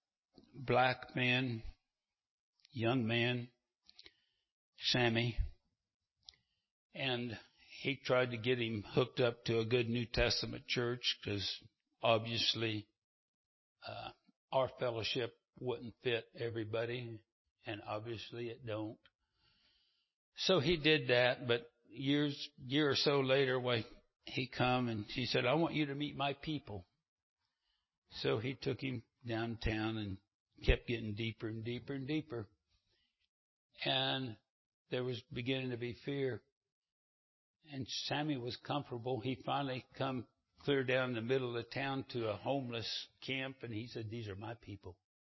man, Sammy, and he tried to get him hooked up to a good New Testament church because obviously our fellowship wouldn't fit everybody, and obviously it don't. So he did that, but year or so later, he come and he said, I want you to meet my people. So he took him downtown and kept getting deeper and deeper and deeper. And there was beginning to be fear. And Sammy was comfortable. He finally come clear down the middle of the town to a homeless camp, and he said, these are my people.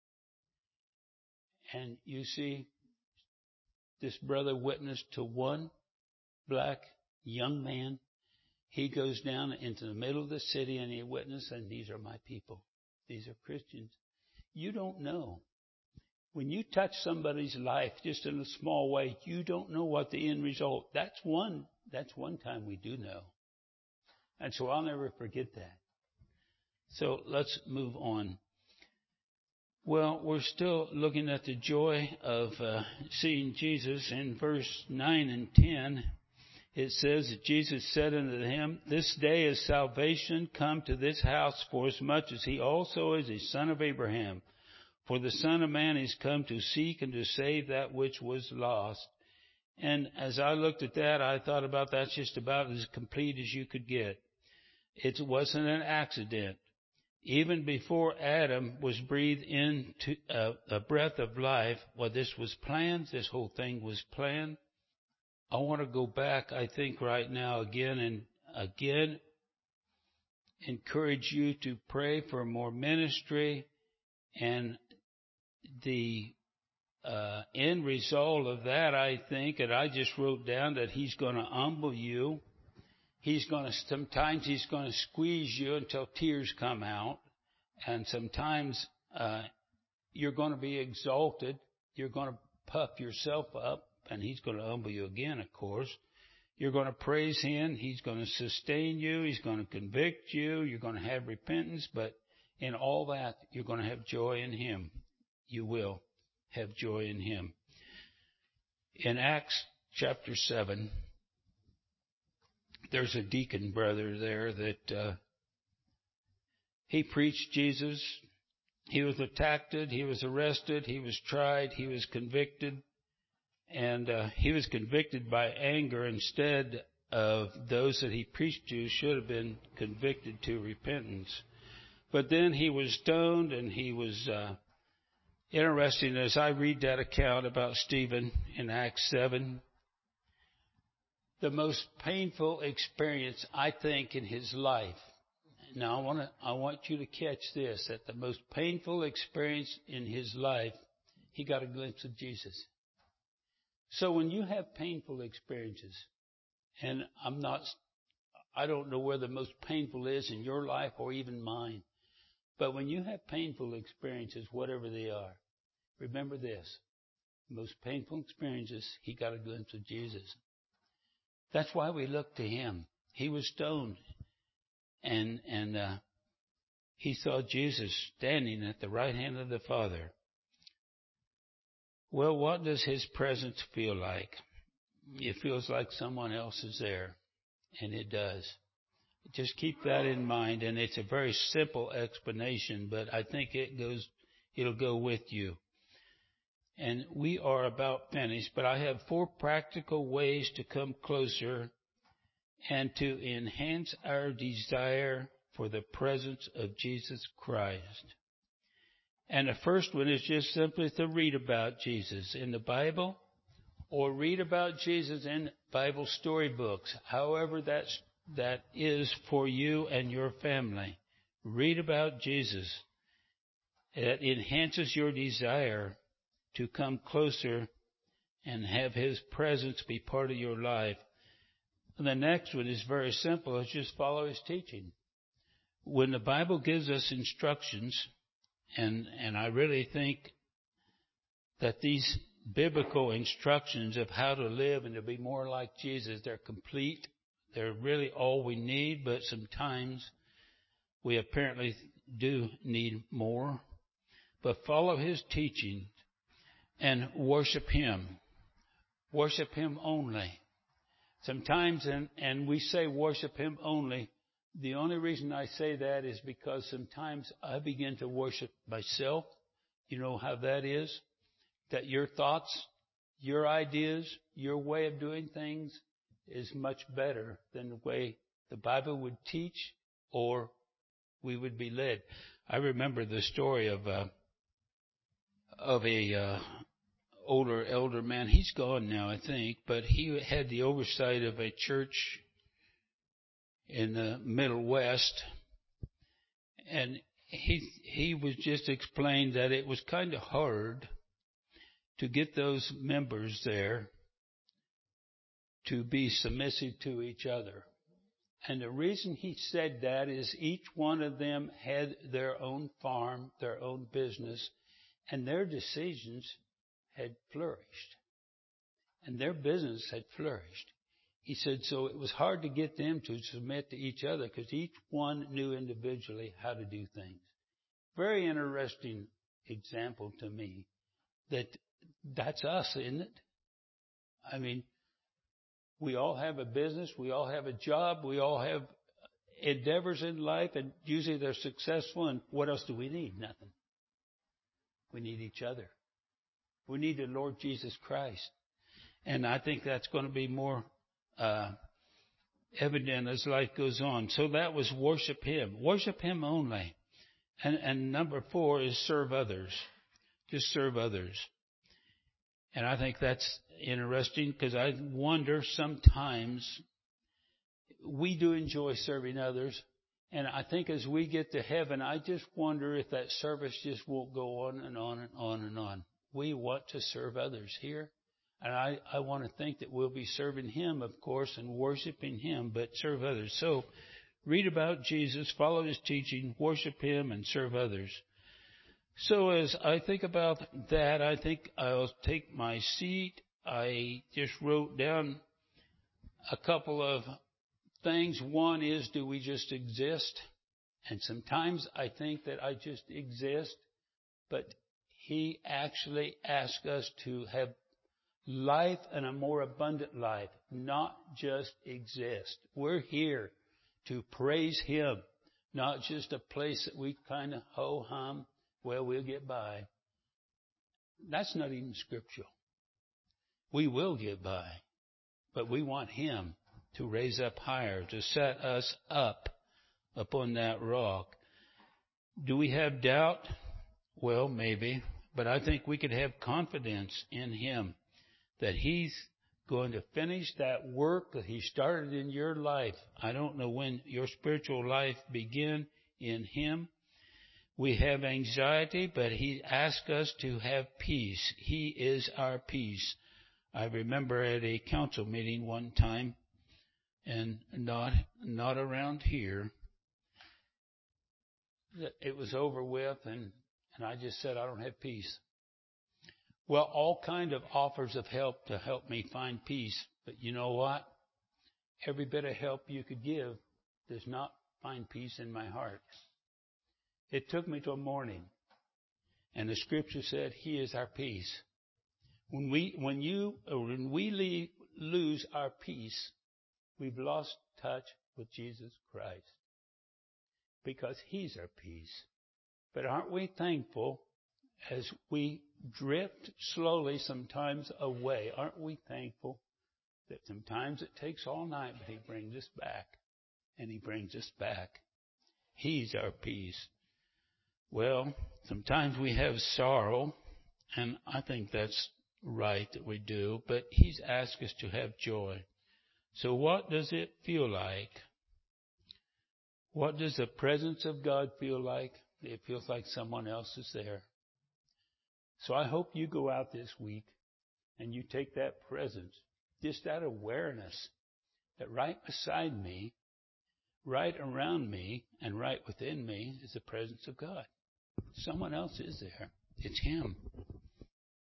And you see, this brother witnessed to one black young man. He goes down into the middle of the city and he witnessed, and these are my people. These are Christians. You don't know. When you touch somebody's life just in a small way, you don't know what the end result. That's one time we do know. And so I'll never forget that. So let's move on. Well, we're still looking at the joy of seeing Jesus. In verse 9 and 10, it says that Jesus said unto him, this day is salvation come to this house, for as much as he also is a son of Abraham. For the Son of Man is come to seek and to save that which was lost. And as I looked at that, I thought about that's just about as complete as you could get. It wasn't an accident. Even before Adam was breathed into a breath of life, well, this was planned. This whole thing was planned. I want to go back, I think, right now again and again encourage you to pray for more ministry, and the end result of that, I think, and I just wrote down that He's going to humble you. Sometimes He's going to squeeze you until tears come out, and sometimes you're going to be exalted. You're going to puff yourself up, and He's going to humble you again, of course. You're going to praise Him. He's going to sustain you. He's going to convict you. You're going to have repentance. But in all that, you're going to have joy in Him. You will have joy in Him. In Acts chapter 7, there's a deacon brother there that he preached Jesus. He was attacked. He was arrested. He was tried. He was convicted. And he was convicted by anger instead of those that he preached to should have been convicted to repentance. But then he was stoned, and he was interesting as I read that account about Stephen in Acts 7. The most painful experience, I think, in his life. Now I want you to catch this, that the most painful experience in his life, he got a glimpse of Jesus. So when you have painful experiences, and I don't know where the most painful is in your life or even mine, but when you have painful experiences, whatever they are, remember this, the most painful experiences, he got a glimpse of Jesus. That's why we look to Him. He was stoned, and he saw Jesus standing at the right hand of the Father. Well, what does His presence feel like? It feels like someone else is there, and it does. Just keep that in mind, and it's a very simple explanation, but I think it'll go with you. And we are about finished, but I have 4 practical ways to come closer and to enhance our desire for the presence of Jesus Christ. And the first one is just simply to read about Jesus in the Bible, or read about Jesus in Bible storybooks, however that is for you and your family. Read about Jesus. It enhances your desire to come closer and have His presence be part of your life. And the next one is very simple. It's just follow His teaching. When the Bible gives us instructions, and I really think that these biblical instructions of how to live and to be more like Jesus, they're complete. They're really all we need, but sometimes we apparently do need more. But follow His teaching and worship Him. Worship Him only. Sometimes, and we say worship Him only, the only reason I say that is because sometimes I begin to worship myself. You know how that is? That your thoughts, your ideas, your way of doing things is much better than the way the Bible would teach or we would be led. I remember the story of a older elder man. He's gone now, I think, but he had the oversight of a church in the Middle West, and he was just explained that it was kind of hard to get those members there to be submissive to each other. And the reason he said that is each one of them had their own farm, their own business, and their decisions had flourished. And their business had flourished. He said, so it was hard to get them to submit to each other because each one knew individually how to do things. Very interesting example to me that's us, isn't it? I mean, we all have a business, we all have a job, we all have endeavors in life, and usually they're successful, and what else do we need? Nothing. We need each other. We need the Lord Jesus Christ. And I think that's going to be more evident as life goes on. So that was worship Him. Worship Him only. And number 4 is serve others. Just serve others. And I think that's interesting because I wonder sometimes we do enjoy serving others, And I think as we get to heaven, I just wonder if that service just won't go on and on and on and on. We want to serve others here. And I want to think that we'll be serving Him, of course, and worshiping Him, but serve others. So read about Jesus, follow His teaching, worship Him, and serve others. So as I think about that, I think I'll take my seat. I just wrote down a couple of things. One is, do we just exist? And sometimes I think that I just exist, but He actually asks us to have life and a more abundant life, not just exist. We're here to praise Him, not just a place that we kind of ho-hum, well, we'll get by. That's not even scriptural. We will get by, but we want Him to raise up higher, to set us up upon that rock. Do we have doubt? Well, maybe, but I think we could have confidence in Him that He's going to finish that work that He started in your life. I don't know when your spiritual life began in Him. We have anxiety, but He asks us to have peace. He is our peace. I remember at a council meeting one time, and not around here, it was over with, and I just said, I don't have peace. Well, all kind of offers of help to help me find peace. But you know what? Every bit of help you could give does not find peace in my heart. It took me till morning. And the scripture said, He is our peace. When we lose our peace, we've lost touch with Jesus Christ. Because He's our peace. But aren't we thankful as we drift slowly sometimes away? Aren't we thankful that sometimes it takes all night, but He brings us back. And He brings us back. He's our peace. Well, sometimes we have sorrow, and I think that's right that we do, but He's asked us to have joy. So what does it feel like? What does the presence of God feel like? It feels like someone else is there. So I hope you go out this week and you take that presence, just that awareness that right beside me, right around me, and right within me is the presence of God. Someone else is there. It's Him.